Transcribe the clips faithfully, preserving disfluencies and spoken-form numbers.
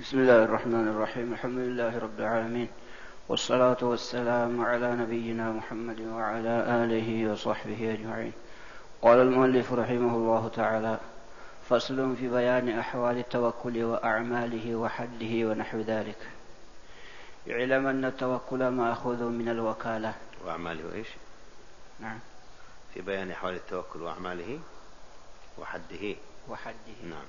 بسم الله الرحمن الرحيم. الحمد لله رب العالمين، والصلاة والسلام على نبينا محمد وعلى آله وصحبه أجمعين. قال المؤلف رحمه الله تعالى: فصل في بيان أحوال التوكل وأعماله وحده ونحو ذلك. اعلم أن التوكل مأخوذ من الوكالة. وأعماله إيش؟ نعم، في بيان أحوال التوكل وأعماله وحده. وحده نعم.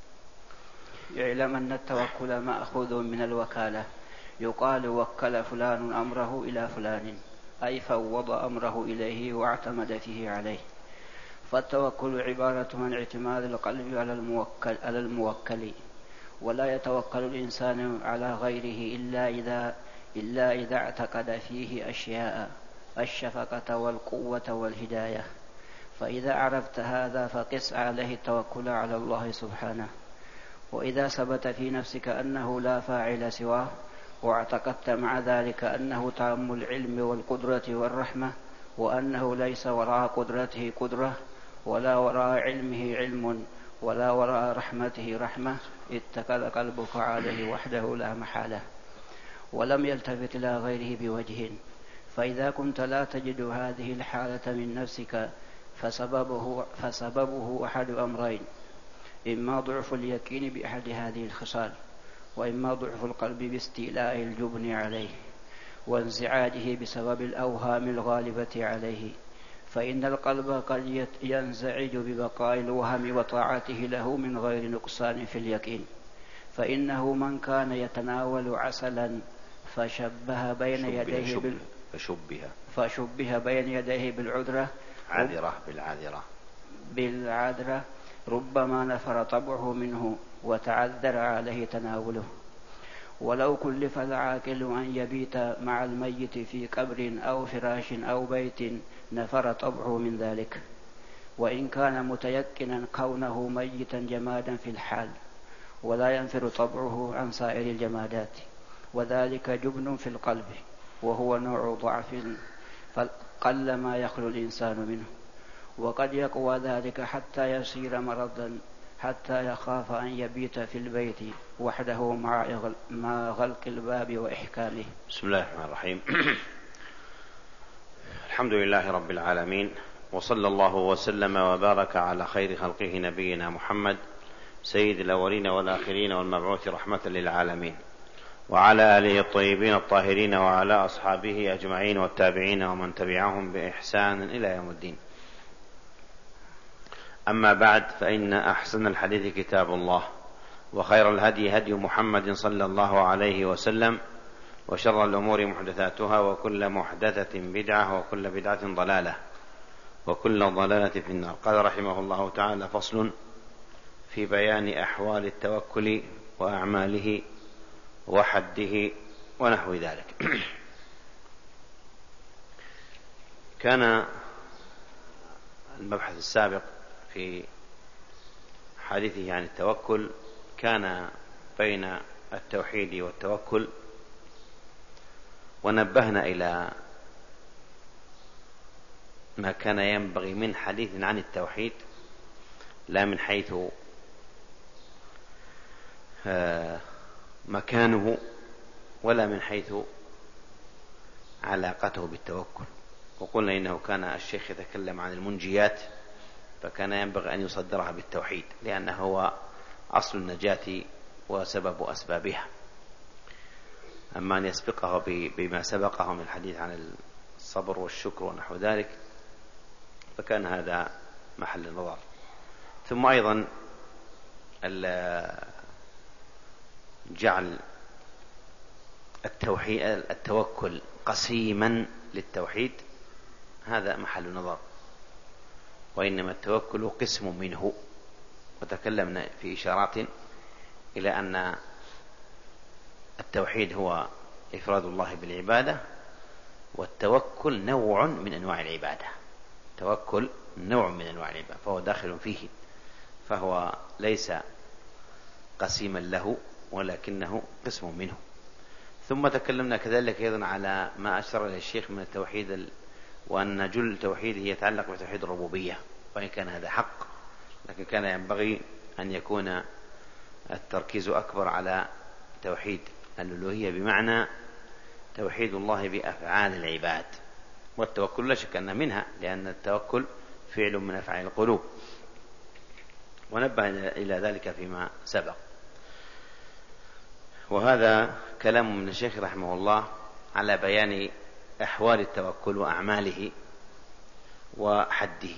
اعلم أن التوكل مأخوذ من الوكالة، يقال وكل فلان أمره إلى فلان، أي فوض أمره إليه واعتمد فيه عليه. فالتوكل عبارة عن اعتماد القلب على الموكل, على الموكل، ولا يتوكل الإنسان على غيره إلا إذا, إلا إذا اعتقد فيه أشياء: الشفقة والقوة والهداية. فإذا عرفت هذا فقس عليه التوكل على الله سبحانه. وإذا ثبت في نفسك أنه لا فاعل سواه، واعتقدت مع ذلك أنه تام العلم والقدرة والرحمة، وأنه ليس وراء قدرته قدرة، ولا وراء علمه علم، ولا وراء رحمته رحمة، اتكل قلبك عليه وحده لا محالة، ولم يلتفت إلى غيره بوجه. فإذا كنت لا تجد هذه الحالة من نفسك فسببه, فسببه أحد أمرين: إما ضعف اليقين بأحد هذه الخصال، وإما ضعف القلب باستيلاء الجبن عليه وانزعاجه بسبب الأوهام الغالبة عليه. فإن القلب قد ينزعج ببقاء الوهم وطاعته له من غير نقصان في اليقين. فإنه من كان يتناول عسلا فشبه بين يديه بال... فشبه فشبه بين يديه بالعذرة عذرة بالعذرة بالعذرة ربما نفر طبعه منه وتعذر عليه تناوله. ولو كلف العاقل أن يبيت مع الميت في قبر أو فراش أو بيت نفر طبعه من ذلك، وإن كان متيقنا كونه ميتا جمادا في الحال، ولا ينفر طبعه عن سائر الجمادات، وذلك جبن في القلب، وهو نوع ضعف فقل ما يخلو الإنسان منه. وقد يقوى ذلك حتى يصير مرضا، حتى يخاف أن يبيت في البيت وحده مع غلق الباب وإحكامه. بسم الله الرحمن الرحيم. الحمد لله رب العالمين، وصلى الله وسلم وبارك على خير خلقه نبينا محمد سيد الأولين والآخرين والمبعوث رحمة للعالمين، وعلى آله الطيبين الطاهرين، وعلى أصحابه أجمعين والتابعين ومن تبعهم بإحسان إلى يوم الدين. أما بعد، فإن أحسن الحديث كتاب الله، وخير الهدي هدي محمد صلى الله عليه وسلم، وشر الأمور محدثاتها، وكل محدثة بدعة، وكل بدعة ضلالة، وكل ضلالة في النار. قال رحمه الله تعالى: فصل في بيان أحوال التوكل وأعماله وحده ونحو ذلك. كان المبحث السابق في حديثه عن التوكل كان بين التوحيد والتوكل، ونبهنا إلى ما كان ينبغي من حديث عن التوحيد، لا من حيث مكانه ولا من حيث علاقته بالتوكل. وقلنا إنه كان الشيخ يتكلم عن المنجيات، فكان ينبغي أن يصدرها بالتوحيد، لأنه هو أصل النجاة وسبب أسبابها. أما أن يسبقه بما سبقه من الحديث عن الصبر والشكر ونحو ذلك فكان هذا محل النظر. ثم أيضا جعل التوحيد التوكل قسيما للتوحيد، هذا محل نظر، وإنما التوكل قسم منه. وتكلمنا في إشارات إلى أن التوحيد هو إفراد الله بالعبادة، والتوكل نوع من أنواع العبادة. التوكل نوع من أنواع العبادة، فهو داخل فيه، فهو ليس قسيما له ولكنه قسم منه. ثم تكلمنا كذلك أيضا على ما أشار إليه الشيخ من التوحيد، وأن جل التوحيد يتعلق بتوحيد الربوبية، وإن كان هذا حق، لكن كان ينبغي أن يكون التركيز أكبر على توحيد الألوهية بمعنى توحيد الله بأفعال العباد، والتوكل لا شك أن منها، لأن التوكل فعل من أفعال القلوب، ونبه إلى ذلك فيما سبق. وهذا كلام من الشيخ رحمه الله على بيان أحوال التوكل وأعماله وحده.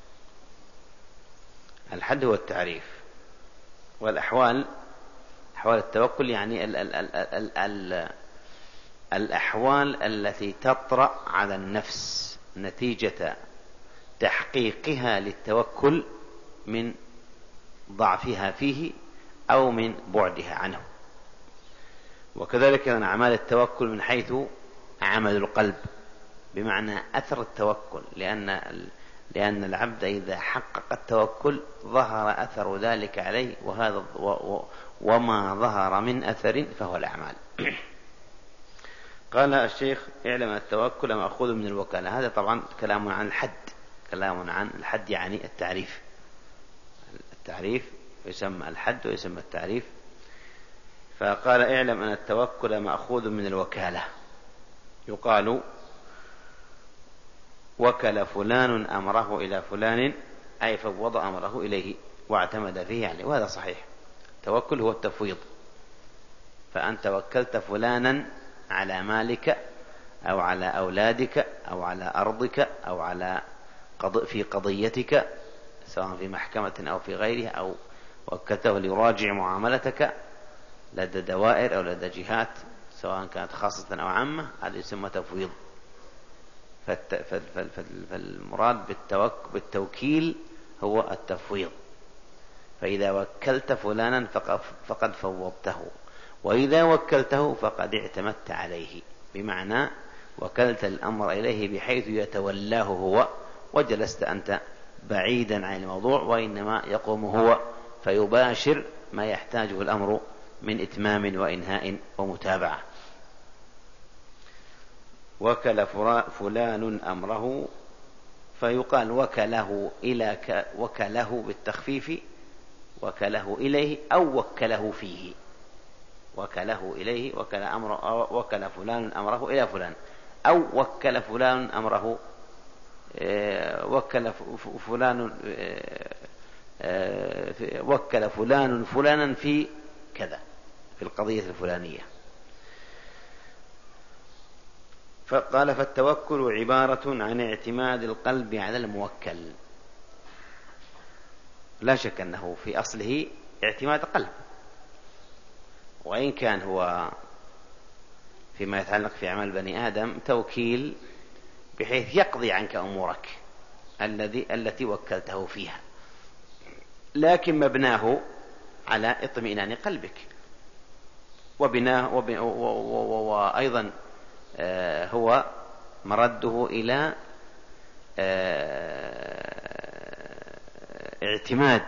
الحد هو التعريف، والأحوال أحوال التوكل يعني ال ال ال ال ال الأحوال التي تطرأ على النفس نتيجة تحقيقها للتوكل من ضعفها فيه أو من بعدها عنه. وكذلك من أعمال التوكل من حيث عمل القلب، بمعنى أثر التوكل، لأن لأن العبد إذا حقق التوكل ظهر أثر ذلك عليه، وهذا وما ظهر من أثر فهو الأعمال. قال الشيخ: اعلم التوكل مأخوذ من الوكالة. هذا طبعا كلام عن الحد، كلام عن الحد يعني التعريف. التعريف يسمى الحد ويسمى التعريف. فقال: اعلم أن التوكل مأخوذ من الوكالة. يقال: وكل فلان أمره إلى فلان، أي فوض أمره إليه واعتمد فيه يعني. وهذا صحيح، التوكل هو التفويض. فأنت وكلت فلانا على مالك أو على أولادك أو على أرضك أو على قض... في قضيتك، سواء في محكمة أو في غيرها، أو وكلته ليراجع معاملتك لدى دوائر أو لدى جهات، سواء كانت خاصة أو عامة. هذا يسمى تفويض. فالت... فال... فالمراد بالتوك... بالتوكيل هو التفويض. فإذا وكلت فلانا فقد... فقد فوضته، وإذا وكلته فقد اعتمدت عليه، بمعنى وكلت الأمر إليه بحيث يتولاه هو، وجلست أنت بعيدا عن الموضوع، وإنما يقوم هو فيباشر ما يحتاجه الأمر من إتمام وإنهاء ومتابعة. وكل فلان أمره، فيقال وكله إلى ك... وكله بالتخفيف، وكله إليه أو وكله فيه. وكله إليه، وكل, أمر وكل فلان أمره إلى فلان، أو وكل فلان أمره وكل فلان وكل فلان فلانا في كذا، في القضية الفلانية. فقال: فالتوكل عبارة عن اعتماد القلب على الموكل. لا شك أنه في أصله اعتماد قلب، وإن كان هو فيما يتعلق في أعمال بني آدم توكيل بحيث يقضي عنك أمورك الذي التي وكلته فيها، لكن مبناه على اطمئنان قلبك، وبناه وأيضا هو مرده إلى اعتماد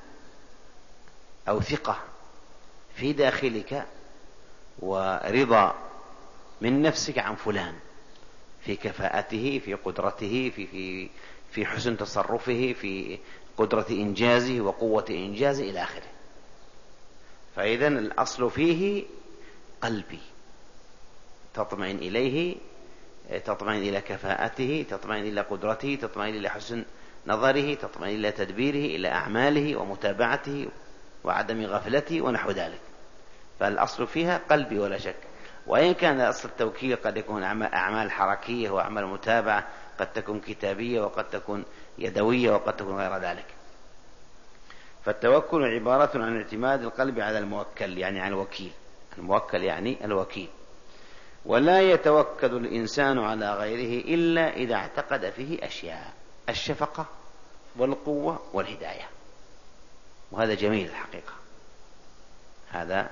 أو ثقة في داخلك، ورضا من نفسك عن فلان في كفاءته، في قدرته، في في في حسن تصرفه، في قدرة إنجازه وقوة إنجازه إلى آخره. فإذا الأصل فيه قلبي، تطمئن إليه، تطمئن إلى كفاءته، تطمئن إلى قدرته، تطمئن إلى حسن نظره، تطمئن إلى تدبيره، إلى أعماله ومتابعته وعدم غفلته ونحو ذلك. فالأصل فيها قلبي ولا شك. وإن كان أصل التوكيل قد يكون أعمال حركية وأعمال متابعة، قد تكون كتابية وقد تكون يدوية وقد تكون غير ذلك. فالتوكل عبارة عن اعتماد القلب على الموكل، يعني على الوكيل. الموكل يعني الوكيل. ولا يتوكل الإنسان على غيره إلا إذا اعتقد فيه أشياء: الشفقة والقوة والهداية. وهذا جميل الحقيقة، هذا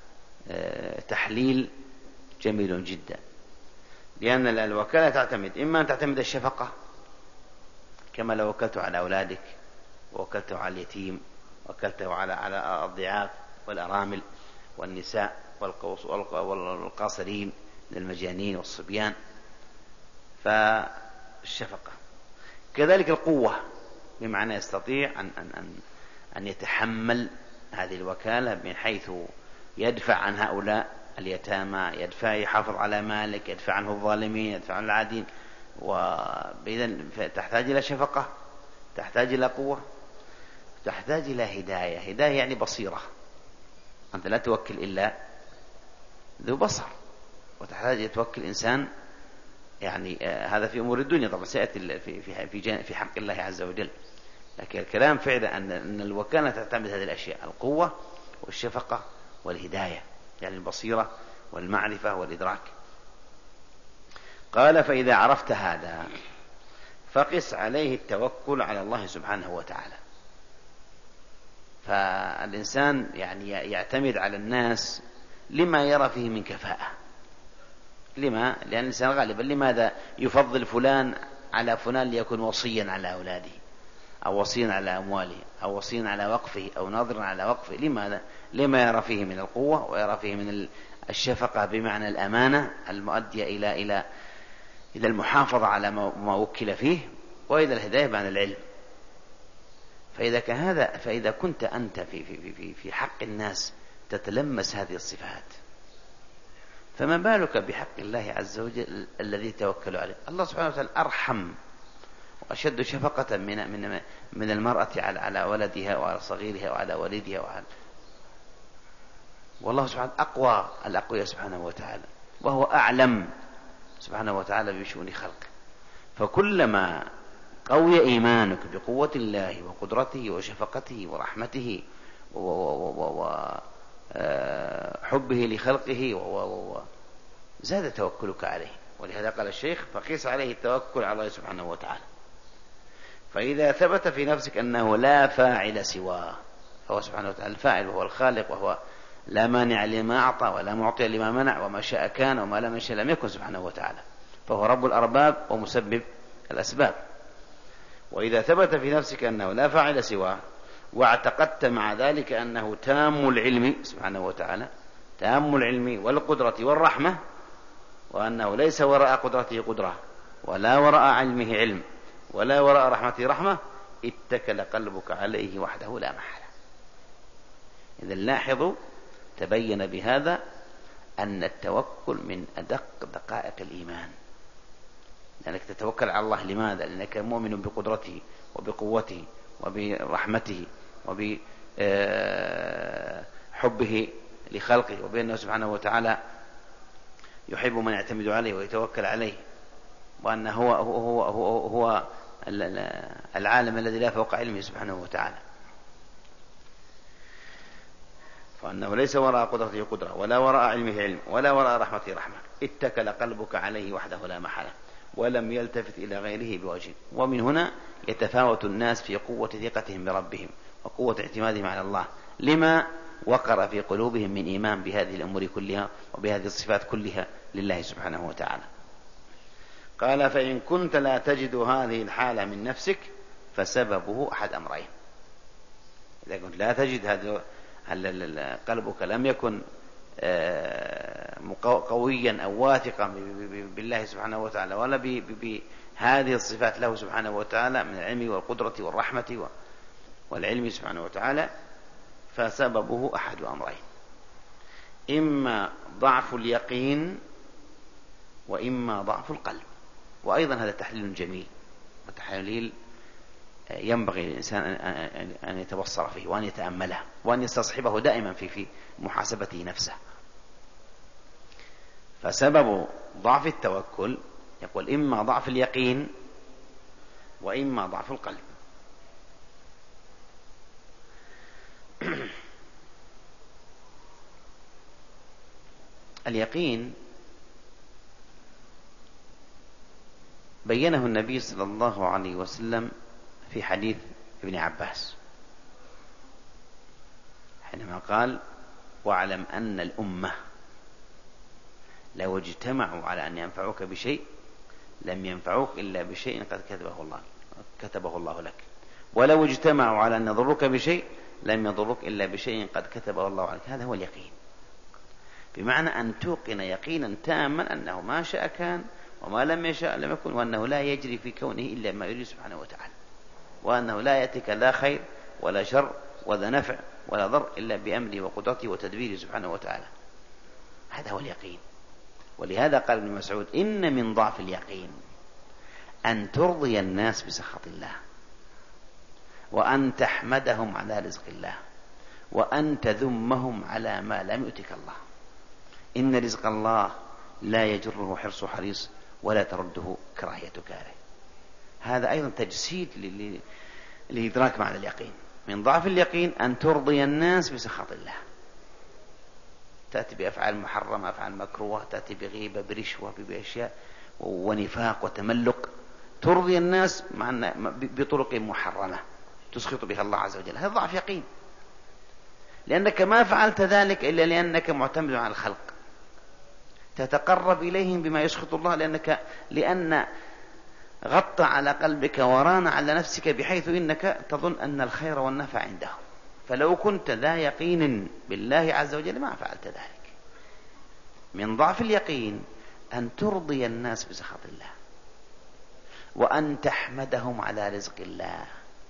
تحليل جميل جدا، لأن الوكالة تعتمد إما أن تعتمد الشفقة، كما لو وكلت على أولادك، ووكلته على اليتيم، وكلته على على الضعاف والأرامل والنساء والقاصرين للمجانين والصبيان، فالشفقة. كذلك القوة، بمعنى يستطيع أن أن أن أن يتحمل هذه الوكالة من حيث يدفع عن هؤلاء اليتامى، يدفع يحافظ على مالك، يدفع عنه الظالمين، يدفع عن العادين. وإذن تحتاج إلى شفقة، تحتاج إلى قوة، تحتاج إلى هداية. هداية يعني بصيرة، أنت لا توكل إلا ذو بصر، وتحتاج إلى توكل إنسان يعني آه هذا في أمور الدنيا طبعا، سيأتي في في في في حق الله عز وجل. لكن الكلام فعلا أن أن الوكالة تعتمد هذه الأشياء: القوة والشفقة والهداية، يعني البصيرة والمعرفة والإدراك. قال: فإذا عرفت هذا فقس عليه التوكل على الله سبحانه وتعالى. فالإنسان يعني يعتمد على الناس لما يرى فيه من كفاءة. لما؟ لأن الإنسان غالبا لماذا يفضل فلان على فلان؟ ليكون وصيا على أولاده، أو وصيا على أمواله، أو وصيا على وقفه، أو ناظرا على وقفه. لماذا؟ لما يرى فيه من القوة، ويرى فيه من الشفقة بمعنى الأمانة المؤدية إلى إلى إلى المحافظة على ما وكل فيه، وإلى الهداية بمعنى العلم. فإذا كان هذا، فإذا كنت أنت في في في في حق الناس تتلمس هذه الصفات، فما بالك بحق الله عز وجل الذي توكلوا عليه؟ الله سبحانه وتعالى أرحم وأشد شفقة من من من المرأة على على ولدها وعلى صغيرها وعلى والدها وعلى والله سبحانه أقوى الأقوياء سبحانه وتعالى، وهو أعلم سبحانه وتعالى بشؤون خلقه. فكلما قوي إيمانك بقوة الله وقدرته وشفقته ورحمته وحبه لخلقه زاد توكلك عليه. ولهذا قال الشيخ: فقيس عليه التوكل على الله سبحانه وتعالى. فإذا ثبت في نفسك أنه لا فاعل سواه، فهو سبحانه وتعالى الفاعل وهو الخالق، وهو لا مانع لما أعطى ولا معطي لما منع، وما شاء كان وما لم يشاء لم يكن سبحانه وتعالى، فهو رب الأرباب ومسبب الأسباب. وإذا ثبت في نفسك أنه لا فاعل سواه، واعتقدت مع ذلك أنه تام العلم سبحانه وتعالى، تام العلم والقدرة والرحمة، وأنه ليس وراء قدرته قدرة، ولا وراء علمه علم، ولا وراء رحمته رحمة، اتكل قلبك عليه وحده لا محالة. إذا لاحظوا، تبين بهذا أن التوكل من أدق دقائق الإيمان، لأنك تتوكل على الله. لماذا؟ لأنك مؤمن بقدرته وبقوته وبرحمته وبحبه لخلقه، وبأنه سبحانه وتعالى يحب من يعتمد عليه ويتوكل عليه، وأنه هو, هو, هو, هو العالم الذي لا فوق علمه سبحانه وتعالى، وأنه ليس وراء قدرته قدرة، ولا وراء علمه علم، ولا وراء رحمته رحمة. اتكل قلبك عليه وحده لا محالة، ولم يلتفت إلى غيره بوجه. ومن هنا يتفاوت الناس في قوة ثقتهم بربهم وقوة اعتمادهم على الله، لما وقر في قلوبهم من إيمان بهذه الأمور كلها وبهذه الصفات كلها لله سبحانه وتعالى. قال: فإن كنت لا تجد هذه الحالة من نفسك فسببه أحد أمرين. إذا كنت لا تجد هذا، قلبك لم يكن قويا أو واثقا بالله سبحانه وتعالى، ولا بهذه الصفات له سبحانه وتعالى من العلم والقدرة والرحمة والعلم سبحانه وتعالى، فسببه أحد أمرين: إما ضعف اليقين، وإما ضعف القلب. وأيضا هذا تحليل جميل، وتحليل ينبغي للإنسان أن يتبصر فيه وأن يتأمله وأن يستصحبه دائما في في محاسبته نفسه. فسبب ضعف التوكل يقول إما ضعف اليقين وإما ضعف القلب. اليقين بينه النبي صلى الله عليه وسلم في حديث ابن عباس حينما قال: واعلم أن الأمة لو اجتمعوا على أن ينفعوك بشيء لم ينفعوك إلا بشيء قد كتبه الله كتبه الله لك، ولو اجتمعوا على أن يضروك بشيء لم يضروك إلا بشيء قد كتبه الله عليك. هذا هو اليقين، بمعنى أن توقن يقينا تاما أنه ما شاء كان وما لم يشاء لم يكن، وأنه لا يجري في كونه إلا ما يريد سبحانه وتعالى، وأنه لا يأتيك لا خير ولا شر ولا نفع ولا ضر إلا بأمره وقدرته وتدبيره سبحانه وتعالى. هذا هو اليقين. ولهذا قال ابن مسعود: إن من ضعف اليقين أن ترضي الناس بسخط الله، وأن تحمدهم على رزق الله، وأن تذمهم على ما لم يؤتك الله. إن رزق الله لا يجره حرص حريص، ولا ترده كراهية كاره. هذا أيضا تجسيد لإدراك معنى اليقين. من ضعف اليقين أن ترضي الناس بسخط الله، تأتي بأفعال محرمة، أفعال مكروهة، تأتي بغيبة، برشوة، بأشياء ونفاق وتملق، ترضي الناس بطرق محرمة تسخط بها الله عز وجل. هذا ضعف يقين، لأنك ما فعلت ذلك إلا لأنك معتمد على الخلق، تتقرب إليهم بما يسخط الله، لأنك لأن غطى على قلبك وران على نفسك بحيث إنك تظن أن الخير والنفع عنده. فلو كنت ذا يقين بالله عز وجل ما فعلت ذلك. من ضعف اليقين أن ترضي الناس بسخط الله، وأن تحمدهم على رزق الله،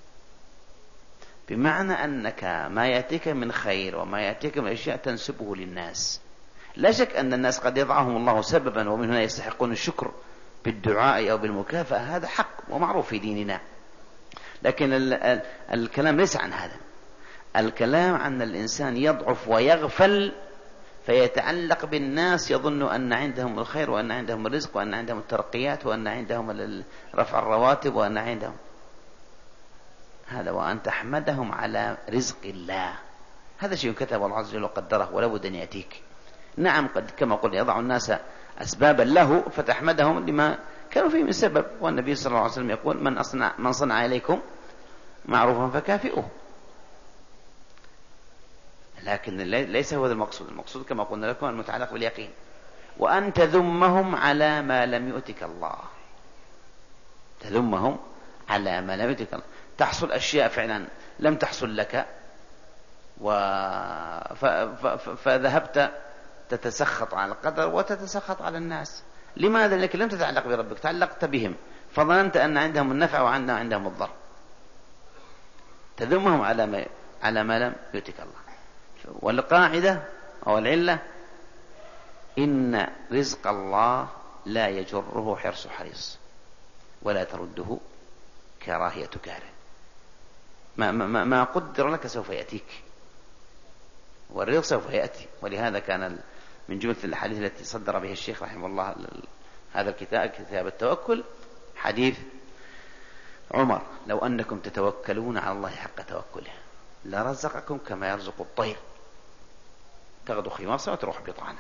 بمعنى أنك ما يأتيك من خير وما يأتيك من أشياء تنسبه للناس. لا شك أن الناس قد يضعهم الله سببا، ومن هنا يستحقون الشكر بالدعاء أو بالمكافأة، هذا حق ومعروف في ديننا. لكن ال ال الكلام ليس عن هذا. الكلام عن الإنسان يضعف ويغفل فيتعلق بالناس، يظن أن عندهم الخير، وأن عندهم الرزق، وأن عندهم الترقيات، وأن عندهم رفع الرواتب، وأن عندهم هذا. وأن تحمدهم على رزق الله، هذا شيء كتب الله عز وجل وقدره ولا بد أن يأتيك. نعم، قد كما قلنا يضع الناس أسبابا له، فتحمدهم لما كانوا فيه من سبب. والنبي صلى الله عليه وسلم يقول: من أصنع من صنع إليكم معروفا فكافئوه. لكن ليس هو المقصود. المقصود كما قلنا لكم المتعلق باليقين. وأن تذمهم على ما لم يؤتك الله، تذمهم على ما لم يؤتك الله. تحصل أشياء فعلا لم تحصل لك، و... ف... ف... فذهبت تتسخط على القدر وتتسخط على الناس. لماذا؟ لأنك لم تتعلق بربك، تعلقت بهم، فظننت أن عندهم النفع وأن عندهم الضر. تذمهم على ما على ما لم يؤتك الله. والقاعدة أو العلة: إن رزق الله لا يجره حرص حريص، ولا ترده كراهية كاره. ما, ما, ما قدر لك سوف يأتيك، والرزق سوف يأتي. ولهذا كان من جملة الحديث التي صدر بها الشيخ رحمه الله هذا الكتاب، كتاب التوكل، حديث عمر: لو أنكم تتوكلون على الله حق توكله لرزقكم كما يرزق الطير، تغدو خماصة وتروح بطانة.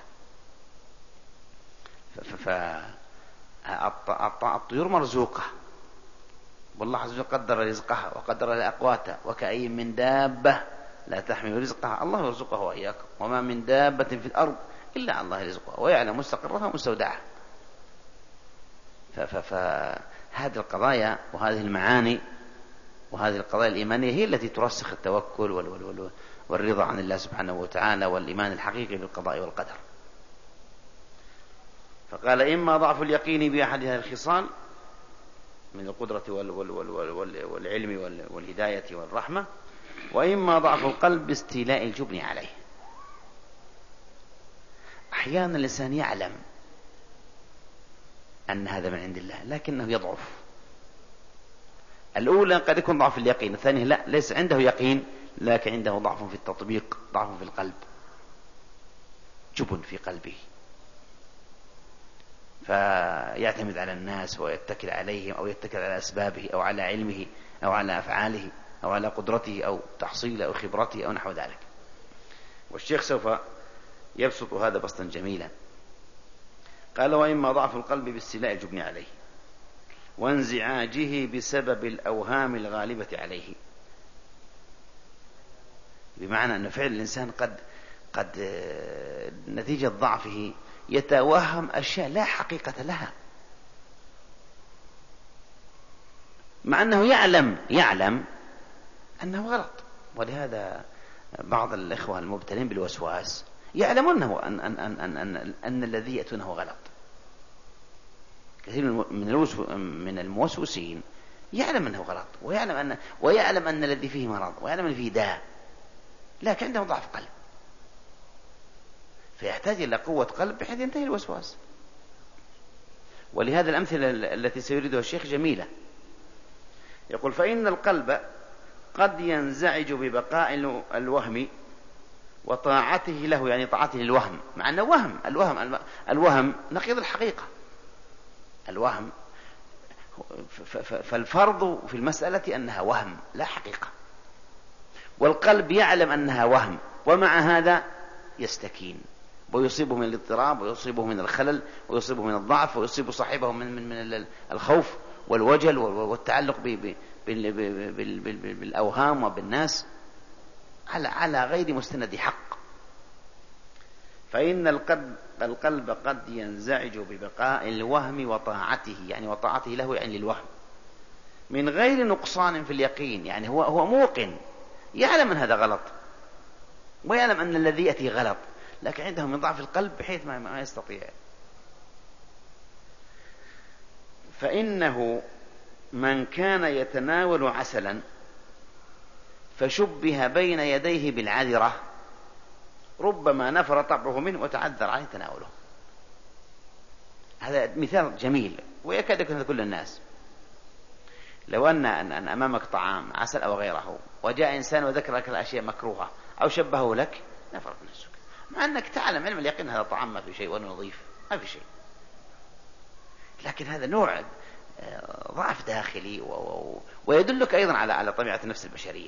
فالطيور مرزوقة، والله عز وجل قدر رزقها وقدر لأقواتها. وكأي من دابة لا تحمل رزقها الله يرزقها وإياكم، وما من دابة في الأرض إلا الله رزقها ويعلم مستقرها ومستودعها. فهذه القضايا وهذه المعاني وهذه القضايا الإيمانية هي التي ترسخ التوكل والرضا عن الله سبحانه وتعالى، والإيمان الحقيقي بالقضاء والقدر. فقال: إما ضعف اليقين بأحد هذه الخصال من القدرة والعلم والهداية والرحمة، وإما ضعف القلب باستيلاء الجبن عليه. أحيانا الإنسان يعلم أن هذا من عند الله لكنه يضعف. الأولى قد يكون ضعف اليقين، الثانية لا، ليس عنده يقين لكن عنده ضعف في التطبيق، ضعف في القلب، جبن في قلبه، فيعتمد على الناس ويتكل عليهم، أو يتكل على أسبابه، أو على علمه، أو على أفعاله، أو على قدرته، أو تحصيله، أو خبرته، أو نحو ذلك. والشيخ سوف يبسط هذا بسطا جميلا. قال: وإما ضعف القلب باستيلاء الجبن عليه، وانزعاجه بسبب الأوهام الغالبة عليه. بمعنى أن فعل الإنسان قد قد نتيجة ضعفه يتوهم أشياء لا حقيقة لها، مع أنه يعلم يعلم أنه غلط. ولهذا بعض الإخوة المبتلين بالوسواس يعلمون أنه أن, أن, أن, أن, أن, أن الذي يأتونه غلط. كثير من من الموسوسين يعلم أنه غلط، ويعلم أن ويعلم أن الذي فيه مرض، ويعلم أن فيه داء، لكن عنده ضعف قلب، فيحتاج إلى قوة قلب بحيث ينتهي الوسواس. ولهذا الأمثلة التي سيريدها الشيخ جميلة. يقول: فإن القلب قد ينزعج ببقاء الوهم وطاعته له، يعني طاعته للوهم، مع أنه وهم. الوهم الوهم نقيض الحقيقة. الوهم فالفرض في المسألة أنها وهم لا حقيقة، والقلب يعلم أنها وهم، ومع هذا يستكين ويصيبه من الاضطراب ويصيبه من الخلل ويصيبه من الضعف ويصيب صاحبه من, من, من الخوف والوجل والتعلق بالأوهام وبالناس على على غير مستند حق. فإن القلب, القلب قد ينزعج ببقاء الوهم وطاعته، يعني وطاعته له يعني للوهم، من غير نقصان في اليقين. يعني هو هو موقن، يعلم أن هذا غلط ويعلم أن الذي يأتي غلط، لكن عنده من ضعف القلب بحيث ما, ما يستطيع. فإنه من كان يتناول عسلا فشبه بين يديه بالعذرة ربما نفر طبعه منه وتعذر عليه تناوله. هذا مثال جميل ويكاد يكون هذا كل الناس. لو أن, أن أمامك طعام عسل أو غيره وجاء إنسان وذكر لك الأشياء مكروهة أو شبهه لك، نفرت نفسك، مع أنك تعلم علم اليقين هذا طعام ما في شيء وأنه نظيف ما في شيء، لكن هذا نوع ضعف داخلي و... و... ويدلك أيضا على على طبيعة النفس البشرية.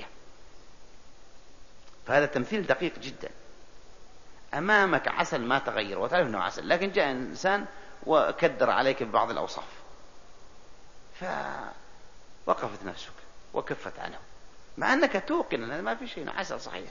فهذا تمثيل دقيق جدا. أمامك عسل ما تغير وتعرف أنه عسل، لكن جاء إنسان وكدر عليك ببعض الأوصاف فوقفت نفسك وكفت عنه، مع أنك توقن أن ما في شيء عسل صحيح.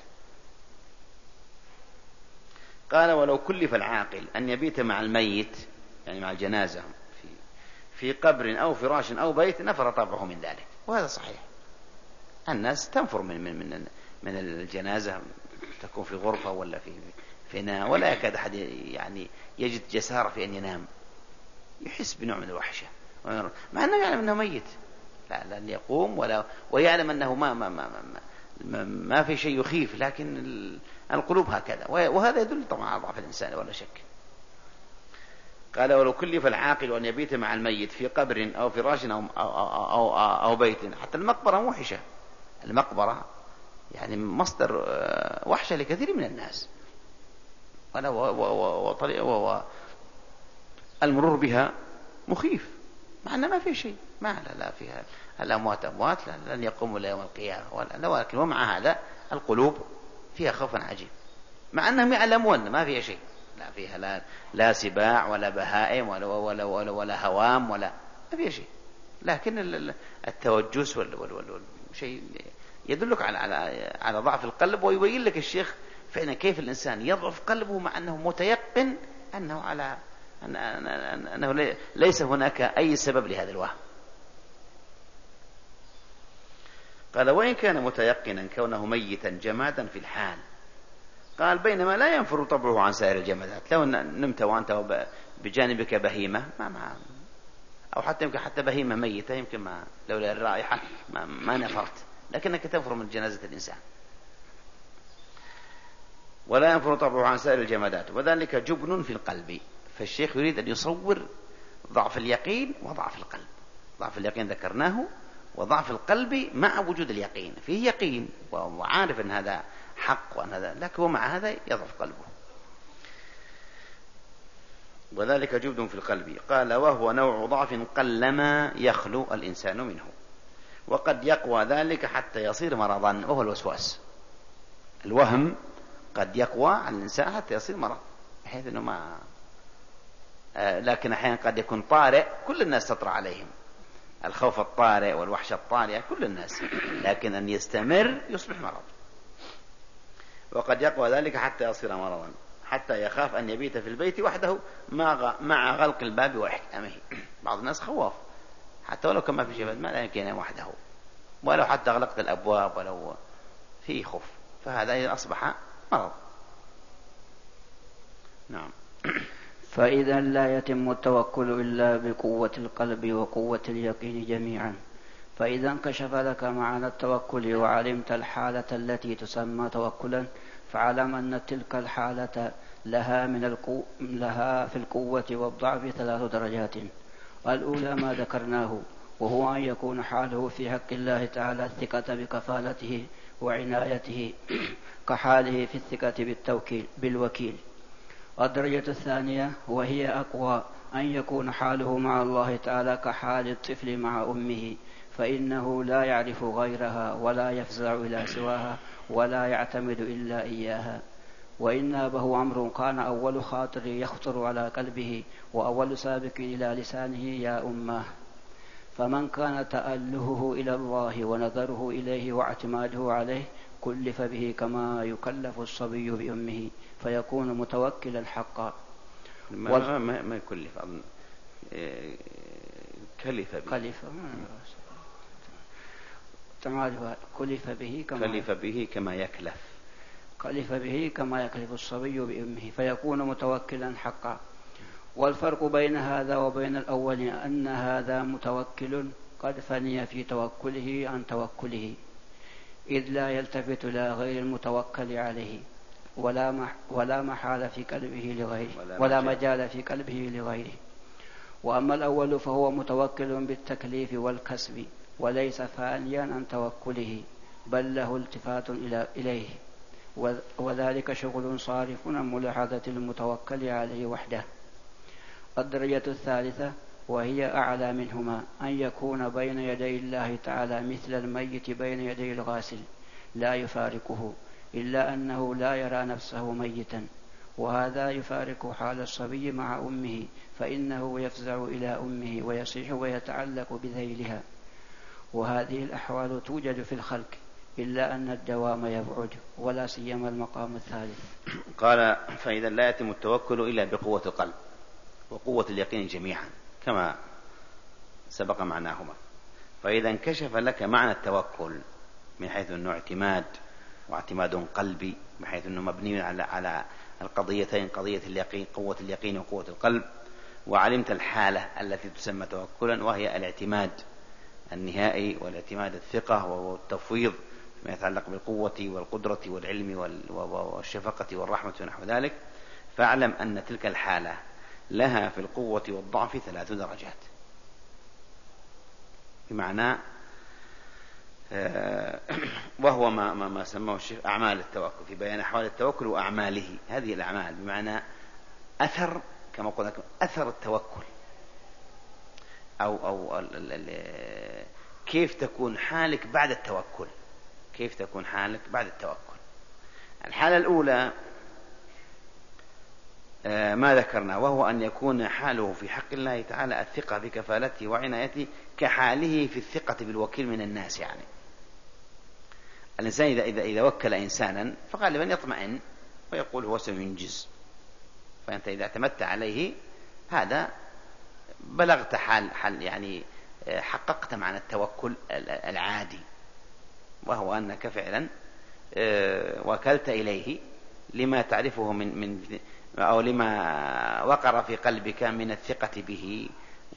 قال: ولو كلف العاقل أن يبيت مع الميت، يعني مع الجنازة، في, في قبر أو فراش أو بيت، نفر طبعه من ذلك. وهذا صحيح، الناس تنفر من, من, من, من الجنازة، تكون في غرفة ولا في فناء، ولا يكاد أحد يعني يجد جسارة في أن ينام، يحس بنوع من الوحشة، مع أنه يعلم أنه ميت، لا لن يقوم ولا، ويعلم أنه ما, ما, ما, ما, ما, ما في شيء يخيف، لكن القلوب هكذا. وهذا يدل طبعا على ضعف الإنسان ولا شك. قال: ولو كلف العاقل أن يبيت مع الميت في قبر أو فراش أو, أو, أو, أو, أو بيت. حتى المقبرة موحشة، المقبرة يعني مصدر وحشة لكثير من الناس، والمرور بها مخيف، مع أنه ما في شيء، ما لا, لا فيها الأموات أموات، لا لن يقوموا إلى يوم القيامة، ولكن ومع هذا القلوب فيها خوف عجيب، مع أنهم يعلمون ما فيها شيء، لا فيها لا, لا سباع ولا بهائم ولا, ولا, ولا, ولا هوام ولا ما فيها شيء، لكن التوجس والشيء يدلك على على على ضعف القلب. ويبين لك الشيخ فإن كيف الإنسان يضعف قلبه مع أنه متيقن أنه على أنه ليس هناك أي سبب لهذا الوهم. قال: وإن كان متيقنا كونه ميتا جمادا في الحال. قال: بينما لا ينفر طبعه عن سائر الجمادات. لو نمت وأنت بجانبك بهيمة ما ما أو حتى يمكن حتى بهيمة ميتة يمكن ما لولا الرائحة ما, ما نفرت، لكنك تنفر من جنازة الإنسان. ولا ينفر طبعه عن سائر الجمادات، وذلك جبن في القلب. فالشيخ يريد أن يصور ضعف اليقين وضعف القلب. ضعف اليقين ذكرناه، وضعف القلب مع وجود اليقين، فيه يقين وعارف أن هذا حق وأن هذا، لكن ومع هذا يضعف قلبه. وذلك جبن في القلب. قال: وهو نوع ضعف قلما يخلو الإنسان منه، وقد يقوى ذلك حتى يصير مرضا، وهو الوسواس. الوهم قد يقوى على الإنسان حتى يصير مرض، بحيث أنه ما آه لكن أحيانا قد يكون طارئ، كل الناس تطرأ عليهم الخوف الطارئ والوحشة الطارئة، كل الناس، لكن أن يستمر يصبح مرض. وقد يقوى ذلك حتى يصير مرضا، حتى يخاف أن يبيت في البيت وحده مع غلق الباب وإحكامه. بعض الناس خواف، حتى ولو كان ما في شيء ما لا يمكن وحده، ولو حتى غلقت الأبواب ولو فيه خوف، فهذا أصبح مرض. نعم. فإذا لا يتم التوكل إلا بقوة القلب وقوة اليقين جميعا، فإذا انكشف لك معنى التوكل وعلمت الحالة التي تسمى توكلا فاعلم أن تلك الحالة لها, من القو... لها في القوة والضعف ثلاث درجات. الأولى ما ذكرناه، وهو أن يكون حاله في حق الله تعالى الثقة بكفالته وعنايته كحاله في الثقة بالتوكيل بالوكيل. الدرجة الثانية وهي أقوى، أن يكون حاله مع الله تعالى كحال الطفل مع أمه، فإنه لا يعرف غيرها ولا يفزع إلى سواها ولا يعتمد إلا إياها. وإن أبه أمر كان أول خاطر يخطر على قلبه وأول سابق إلى لسانه يا أماه. فمن كان تألهه إلى الله ونظره إليه واعتماده عليه كلف به كما يكلف الصبي بأمه فيكون متوكلا حقا. ما, والف... ما, ما يكلف أظن كلف به كلف كلف به كما كلف به كما يكلف كلف به كما يكلف الصبي بأمه فيكون متوكلا حقا. والفرق بين هذا وبين الأول أن هذا متوكل قد فني في توكله عن توكله، إذ لا يلتفت إلى غير المتوكل عليه ولا ولا محال في قلبه لغيره ولا مجال في قلبه لغيره. وأما الأول فهو متوكل بالتكليف والكسب وليس فانيا عن توكله بل له التفات إليه، وذلك شغل صارف عن ملاحظة المتوكل عليه وحده. الدرجة الثالثة وهي أعلى منهما أن يكون بين يدي الله تعالى مثل الميت بين يدي الغاسل لا يفارقه إلا أنه لا يرى نفسه ميتا، وهذا يفارق حال الصبي مع أمه فإنه يفزع إلى أمه ويصيح ويتعلق بذيلها. وهذه الأحوال توجد في الخلق إلا أن الدوام يبعد ولا سيما المقام الثالث. قال فإذا لا يتم التوكل إلا بقوة القلب وقوة اليقين جميعا كما سبق معناهما. فإذا انكشف لك معنى التوكل من حيث أنه اعتماد واعتماد قلبي بحيث أنه مبني على على القضيتين، قضية اليقين قوة اليقين وقوة القلب، وعلمت الحالة التي تسمى توكلا وهي الاعتماد النهائي والاعتماد الثقة والتفويض فيما يتعلق بالقوة والقدرة والعلم والشفقة والرحمة ونحو ذلك، فاعلم أن تلك الحالة لها في القوة والضعف ثلاث درجات، بمعنى وهو ما, ما, ما سماه الشيخ أعمال التوكل في بيان أحوال التوكل وأعماله. هذه الأعمال بمعنى أثر كما قلنا أثر التوكل أو, أو ال ال كيف تكون حالك بعد التوكل كيف تكون حالك بعد التوكل. الحالة الأولى ما ذكرنا وهو أن يكون حاله في حق الله تعالى الثقة بكفالته وعنايته كحاله في الثقة بالوكيل من الناس. يعني الإنسان إذا, إذا, إذا وكل إنسانا فغالبا يطمئن ويقول هو سينجز، فأنت إذا اعتمدت عليه هذا بلغت حال, حال يعني حققت معنى التوكل العادي، وهو أنك فعلا وكلت إليه لما تعرفه من, من أو لما وقر في قلبك من الثقة به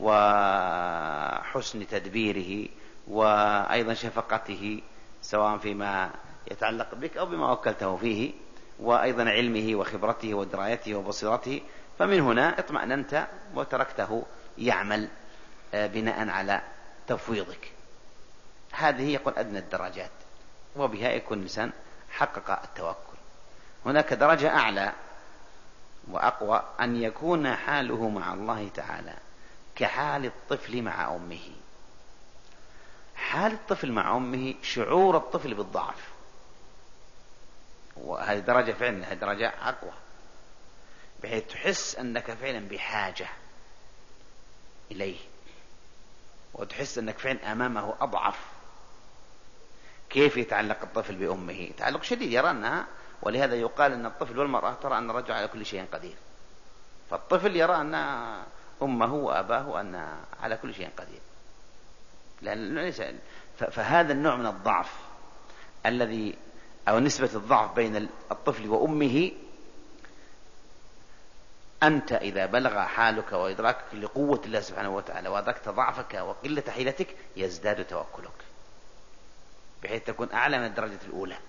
وحسن تدبيره وأيضا شفقته سواء فيما يتعلق بك أو بما وكلته فيه، وأيضا علمه وخبرته ودرايته وبصيرته. فمن هنا اطمأننت وتركته يعمل بناء على تفويضك. هذه يكون أدنى الدرجات، وبها يكون الإنسان حقق التوكل. هناك درجة أعلى وأقوى أن يكون حاله مع الله تعالى كحال الطفل مع أمه. حال الطفل مع أمه شعور الطفل بالضعف، وهذه درجة فعلا هذه درجة أقوى، بحيث تحس أنك فعلا بحاجة إليه وتحس أنك فعلا أمامه أضعف. كيف يتعلق الطفل بأمه؟ تعلق شديد، يرى أنها، ولهذا يقال أن الطفل والمرأة ترى أن الرجل على كل شيء قدير. فالطفل يرى أن أمه وأباه أن على كل شيء قدير، لأن فهذا النوع من الضعف الذي أو نسبة الضعف بين الطفل وأمه أنت إذا بلغ حالك وإدراكك لقوة الله سبحانه وتعالى وأدركت ضعفك وقلة حيلتك يزداد توكلك بحيث تكون أعلى من الدرجة الأولى.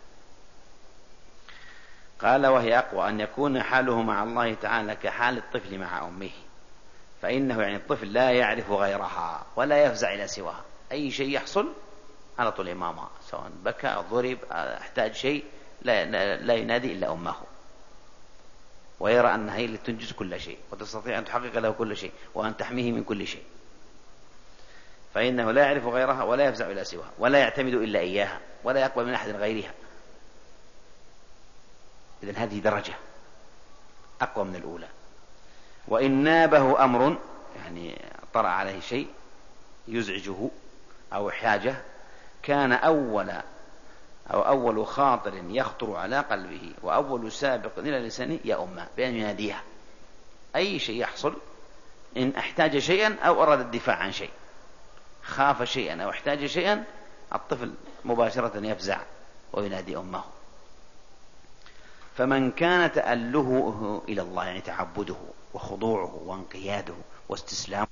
قال وهي أقوى أن يكون حاله مع الله تعالى كحال الطفل مع أمه، فإنه يعني الطفل لا يعرف غيرها ولا يفزع إلى سواها، أي شيء يحصل على طول إمامه، سواء بكى ضرب احتاج شيء لا, لا ينادي إلا أمه، ويرى أنها هي اللي تنجز كل شيء وتستطيع أن تحقق له كل شيء وأن تحميه من كل شيء، فإنه لا يعرف غيرها ولا يفزع إلى سواها ولا يعتمد إلا إياها ولا يقبل من أحد غيرها. إذن هذه درجة أقوى من الأولى. وإن نابه أمر يعني طرأ عليه شيء يزعجه أو حاجة كان أول أو أول خاطر يخطر على قلبه وأول سابق إلى لسانه يا أمه، بأن يناديها. أي شيء يحصل إن احتاج شيئا أو أراد الدفاع عن شيء، خاف شيئا أو احتاج شيئا، الطفل مباشرة يفزع وينادي أمه. فمن كان تألهه إلى الله يعني تعبده وخضوعه وانقياده واستسلامه